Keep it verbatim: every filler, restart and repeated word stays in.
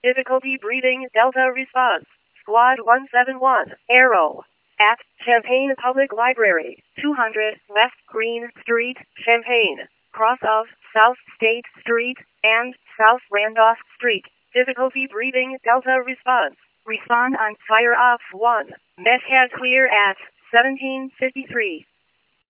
Difficulty breathing, Delta response. Squad one seven one, Arrow. At Champaign Public Library, two hundred West Green Street, Champaign. Cross of South State Street and South Randolph Street. Difficulty breathing, Delta response. Respond on fire off one. Mesh head clear at seventeen fifty-three.